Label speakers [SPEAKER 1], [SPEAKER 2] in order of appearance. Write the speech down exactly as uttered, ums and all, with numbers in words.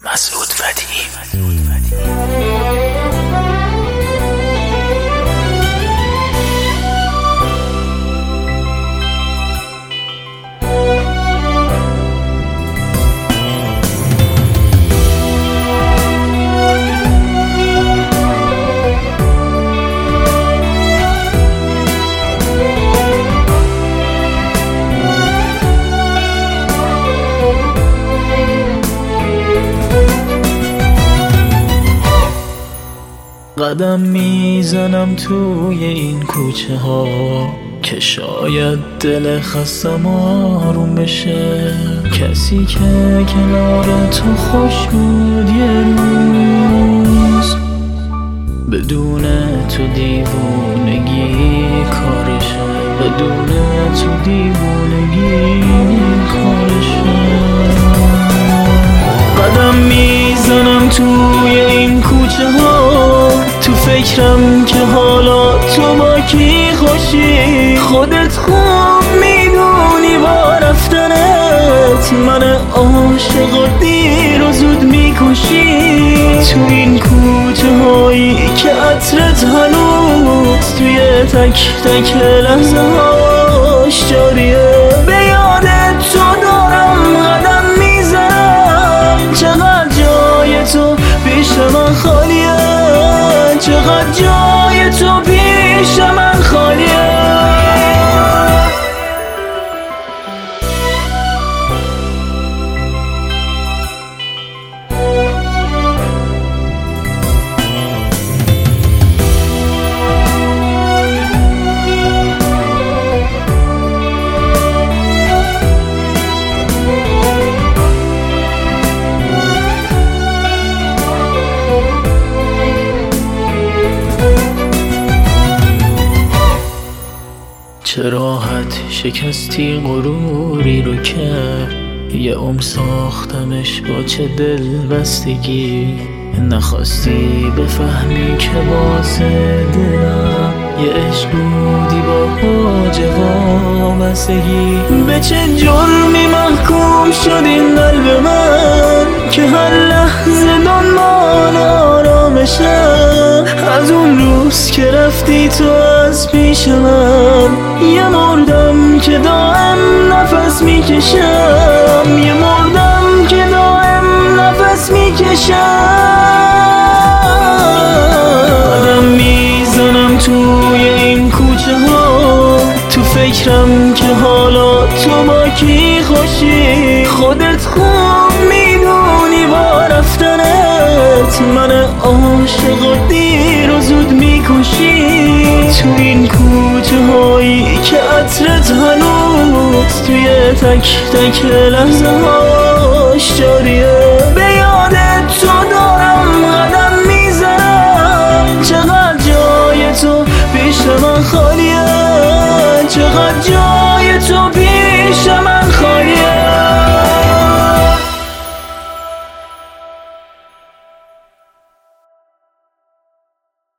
[SPEAKER 1] مسعود فتحی.
[SPEAKER 2] قدم میزنم توی این کوچه ها که شاید دل خستم آروم بشه. کسی که کنار تو خوش بود یه روز، بدون تو دیوونگی کارشه، بدون تو دیوونگی کارشه. قدم میزنم توی این کوچه ها، تو فکرم که حالا تو با کی خوشی. خودت خوب میدونی با رفتنت من عاشق و دیر و زود میکشی. تو این کوچه هایی که عطرت هنوز توی تک تک لحظه هاش جاریه. به یادت تو دارم قدم میزنم، چقدر جای تو پیش من خالیه، چقدر جای تو پیش من خالیه. چه راحت شکستی غروری رو که یه عمر ساختمش با چه دل بستگی. نخواستی بفهمی که واسه دلم یه عشق بودی با حاجه وابستگی. به چه جرمی محکوم شد این قلب من که هر لحظه دنبال آرامشم. از اون روز که رفتی تو از پیش من یه مردم که دائم نفس میکشم، یه مردم که دائم نفس میکشم. قدم میزنم توی این کوچه ها، تو فکرم که حالا تو با کی خوشی. خودت خوب میدونی با رفتنت من عاشق و دیر و زود میکشی. تو این کوچه هایی که عطرت هنوز توی تک تک لحظه هاش جاریه.